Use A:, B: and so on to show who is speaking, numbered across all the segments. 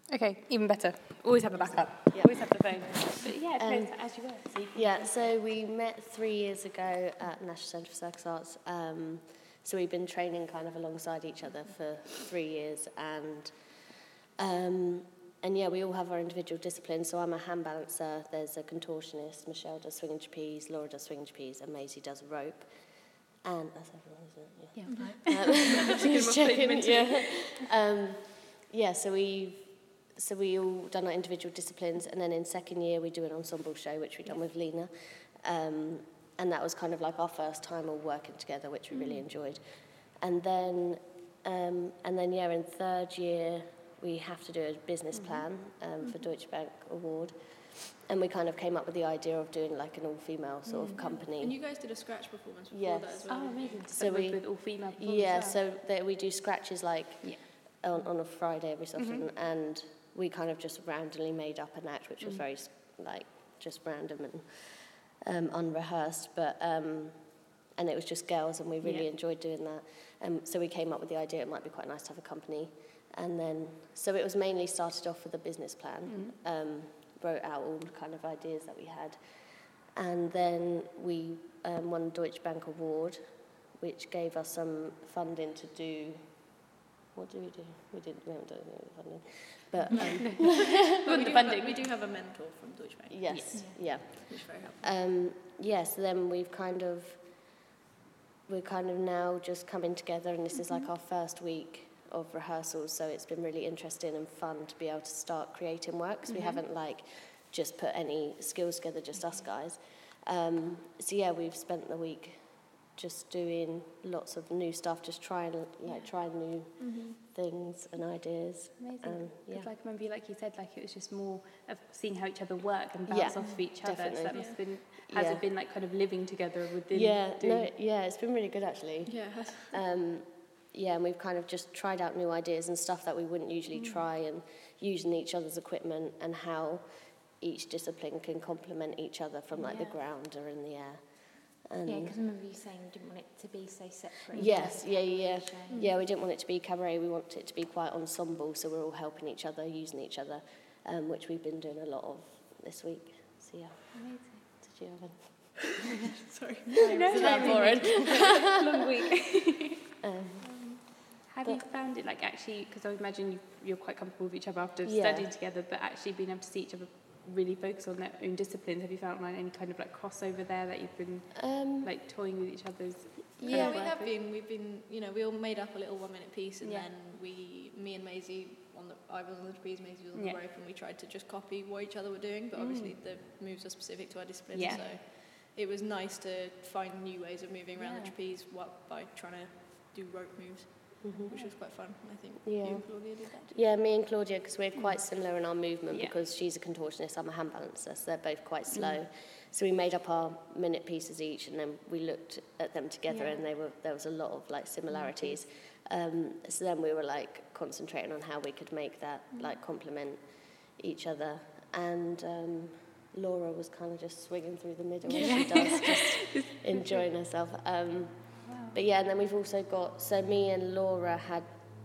A: Okay, even better. Always have a backup. Yeah. Always have the phone. But yeah, no, as you were. So you
B: so we met 3 years ago at National Centre for Circus Arts. So we've been training kind of alongside each other for 3 years, and yeah, we all have our individual disciplines. So I'm a hand balancer, there's a contortionist, Michelle does swing and trapeze, Laura does swing and trapeze, and Maisie does rope. And that's everyone, isn't it? Yeah. Just checking, yeah. So we all done our individual disciplines, and then in second year we do an ensemble show, which we've done with Lena. And that was kind of like our first time all working together, which we really enjoyed. And then in third year, we have to do a business plan for Deutsche Bank Award. And we kind of came up with the idea of doing like an all-female sort of company.
C: And you guys did a scratch performance before that as well.
A: Oh, amazing.
B: So
A: with all-female performance.
B: Yeah, so we do scratches like on a Friday every so often, and we kind of just randomly made up an act, which was very like just random and unrehearsed, but and it was just girls, and we really enjoyed doing that. So we came up with the idea it might be quite nice to have a company, and then so it was mainly started off with a business plan. Wrote out all the kind of ideas that we had, and then we won the Deutsche Bank Award, which gave us some funding to do. What do? We haven't done anything with the funding, but
C: we do have a mentor from Deutsche Bank.
B: Yes, yeah.
C: Which is very helpful.
B: So then we're kind of now just coming together, and this is like our first week of rehearsals, so it's been really interesting and fun to be able to start creating work, because we haven't like just put any skills together, just us guys. So yeah, we've spent the week just doing lots of new stuff, just trying new things and ideas.
A: Amazing. Like I remember, like you said, like it was just more of seeing how each other work and bounce off of each other.
B: Definitely.
A: So that must have been, has it been like kind of living together within?
B: It's been really good actually.
C: Yeah.
B: And we've kind of just tried out new ideas and stuff that we wouldn't usually try, and using each other's equipment and how each discipline can complement each other from like the ground or in the air. And
D: because I remember you saying you didn't want it to be so separate.
B: Yes, yeah, we didn't want it to be cabaret, we wanted it to be quite ensemble, so we're all helping each other, using each other, which we've been doing a lot of this week. So yeah.
D: Amazing.
B: Did you have any?
C: Sorry.
B: No, boring.
A: Long week. Have you found it, like, actually, because I would imagine you're quite comfortable with each other after studying together, but actually being able to see each other really focus on their own disciplines, have you found like any kind of like crossover there that you've been like toying with each other's?
C: Yeah, we have been. We've been, we all made up a little 1 minute piece, and then me and Maisie I was on the trapeze, Maisie was on the rope, and we tried to just copy what each other were doing, but obviously the moves are specific to our discipline, so it was nice to find new ways of moving around the trapeze by trying to do rope moves. Which was quite fun. I think you and Claudia did that too.
B: Yeah, me and Claudia, because we're quite similar in our movement, because she's a contortionist, I'm a hand balancer, so they're both quite slow. So we made up our minute pieces each, and then we looked at them together, and there was a lot of like similarities. So then we were like concentrating on how we could make that like complement each other. And Laura was kind of just swinging through the middle as she does, just enjoying herself. But yeah, and then we've also got, so me and Laura had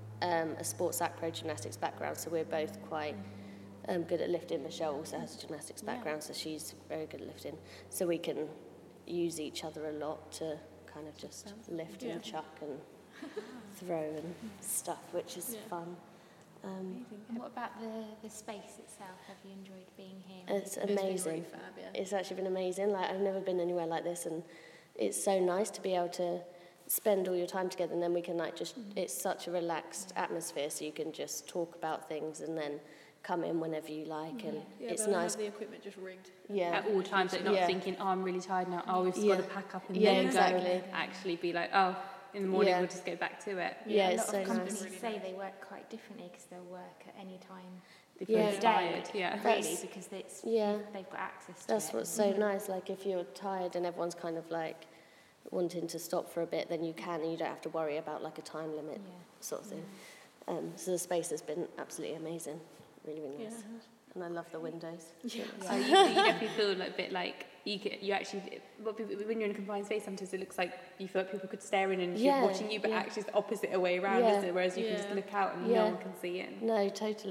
B: a sports acro gymnastics background, so we're both quite good at lifting. Michelle also has a gymnastics background, so she's very good at lifting. So we can use each other a lot to kind of just lift and chuck and throw and stuff, which is fun.
D: And what about the space itself? Have you enjoyed being here?
B: It's amazing.
C: It's been really fab,
B: It's actually been amazing. Like, I've never been anywhere like this, and it's so nice to be able to spend all your time together, and then we can like just it's such a relaxed atmosphere, so you can just talk about things and then come in whenever you like, and it's nice.
C: Have the equipment just rigged
A: at all times, like not thinking, I'm really tired now, we've got to pack up and then go. Actually be like, in the morning we'll just go back to it.
D: A lot of companies say they work quite differently, because they'll work at any time
A: tired,
D: really, because it's they've got access to
B: that's what's so nice. Like, if you're tired and everyone's kind of like wanting to stop for a bit, then you can, and you don't have to worry about like a time limit sort of thing. So the space has been absolutely amazing, really, really nice. And I love the windows.
A: So you definitely feel like a bit like you actually, when you're in a confined space, sometimes it looks like you feel like people could stare in and keep watching you, but actually it's the opposite way around, isn't it? Whereas you can just look out and no one can see it.
B: No, totally.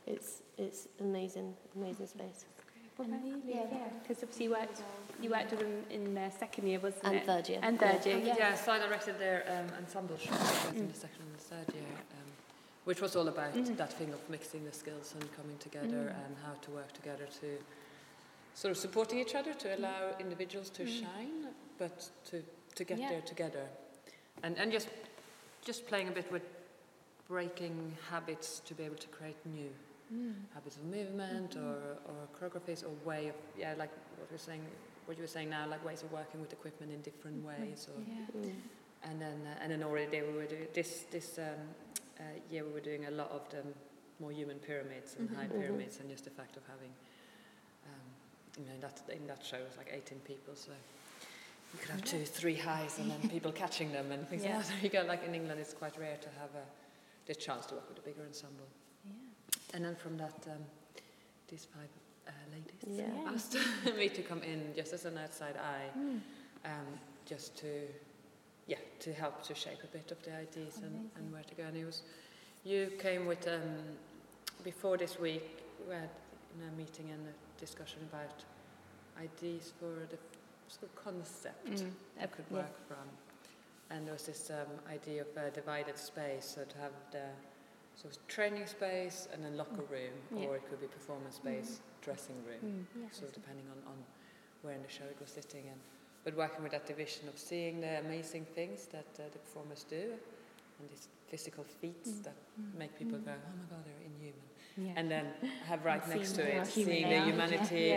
B: it's amazing space.
A: What about you, Lee? Because obviously you worked with them in their second year, wasn't
B: and
A: it?
B: Third year.
A: And third year.
E: Yeah, so I directed their ensemble show in the second and third year, which was all about that thing of mixing the skills and coming together and how to work together to sort of supporting each other, to allow individuals to shine, but to get there together. And just playing a bit with breaking habits to be able to create new habits of movement or choreographies or way of, like what you were saying now, like ways of working with equipment in different ways. And then already we were doing this year we were doing a lot of the more human pyramids and high pyramids, and just the fact of having, in that show it was like 18 people, so you could have 2-3 highs and then people catching them and things like that. There you go. Like in England, it's quite rare to have the chance to work with a bigger ensemble. And then from that, these 5 ladies asked me to come in just as an outside eye, just to help to shape a bit of the ideas and where to go. And you came with, before this week, we had a meeting and a discussion about ideas for the sort of concept that could work from. And there was this idea of a divided space, so to have the sort of training space and then locker room, or it could be performance space, dressing room, so depending on where in the show it was sitting. But working with that division of seeing the amazing things that the performers do, and these physical feats that make people go, oh my God, they're inhuman. And then have right next to it, seeing the humanity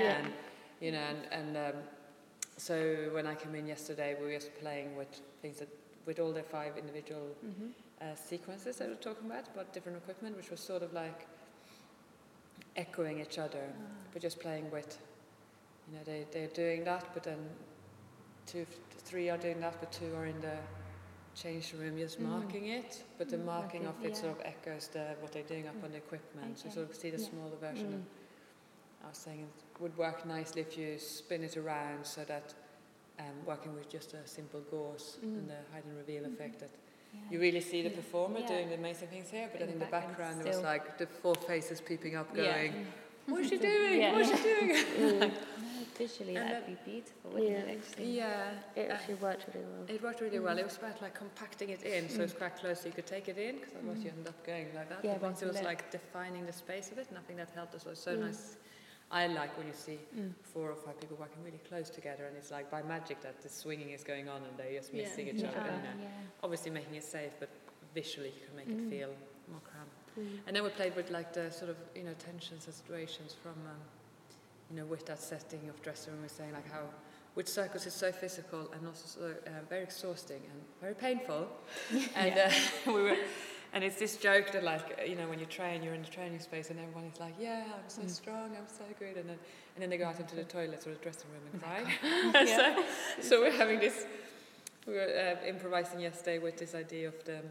E: and so when I came in yesterday, we were just playing with things with all the 5 individual sequences that we were talking about different equipment, which was sort of like echoing each other, but just playing with, they're doing that, but then 3 are doing that, but 2 are in the change room just marking it, but the marking of it sort of echoes what they're doing up on the equipment, so you sort of see the smaller version of, I was saying it would work nicely if you spin it around so that working with just a simple gauze and the hide and reveal effect, that you really see the performer doing the amazing things here, but then in the background there was like the 4 faces peeping up going, what's she doing? What's she doing?
A: Visually that'd be beautiful, wouldn't it, actually?
B: It actually worked really well.
E: It worked really well. It was about like compacting it in, so it's quite close so you could take it in, because otherwise you end up going like that. But once it was like defining the space of it, and I think that helped us. It was so nice. I like when you see 4 or 5 people working really close together, and it's like by magic that the swinging is going on and they're just missing each other. Obviously making it safe, but visually you can make it feel more cramped. And then we played with like the sort of tensions and situations from with that setting of dressing room. We're saying like how with circus it's so physical and also so, very exhausting and very painful. And and it's this joke that like when you train, you're in the training space and everyone is like, yeah, I'm so strong, I'm so good, and then they go out into the toilets or the dressing room and cry. So we're having this. We were improvising yesterday with this idea of the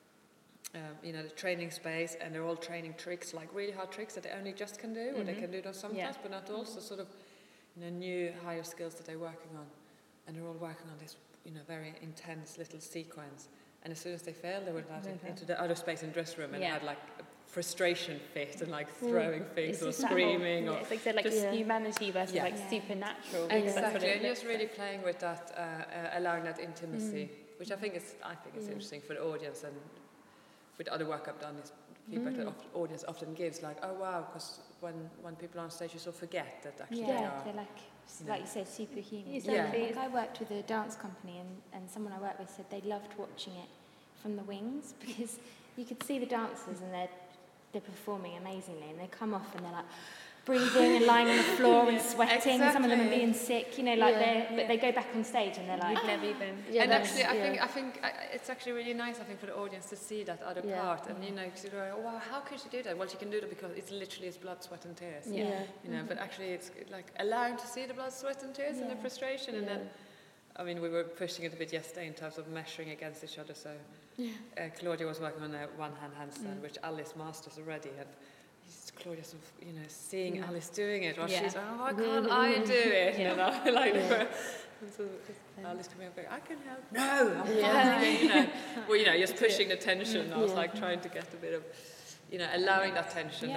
E: the training space, and they're all training tricks, like really hard tricks that they only just can do, or they can do them sometimes, but not all. So sort of new higher skills that they're working on, and they're all working on this very intense little sequence. And as soon as they fail, they went out into the outer space in the dress room and had like a frustration fit and like throwing things or screaming. Or
A: it's like humanity versus like supernatural.
E: Exactly, and just really playing with that, allowing that intimacy, which I think is interesting for the audience, and with other work I've done is feedback that the audience often gives, like, oh wow, because when people are on stage you sort of forget that actually
D: they're like you said, superhuman.
A: Exactly.
D: Like I worked with a dance company and someone I worked with said they loved watching it from the wings because you could see the dancers and they're performing amazingly, and they come off and they're like breathing and lying on the floor and sweating. Some of them are being sick, but they go back on stage and they're like,
A: we've never even.
E: And actually, I think it's actually really nice, I think, for the audience to see that other part, and because you're like, oh, wow, how could she do that? Well, she can do that because it's literally blood, sweat, and tears. But actually, it's like allowing to see the blood, sweat, and tears and the frustration, and then. I mean, we were pushing it a bit yesterday in terms of measuring against each other. So Claudia was working on a one-hand handstand, which Alice masters already, and Claudia sort of, seeing Alice doing it, while she's like, oh, why can't I do it? Alice coming up going, I can help. No, I'm fine. Just pushing the tension. I was like trying to get a bit of, allowing that tension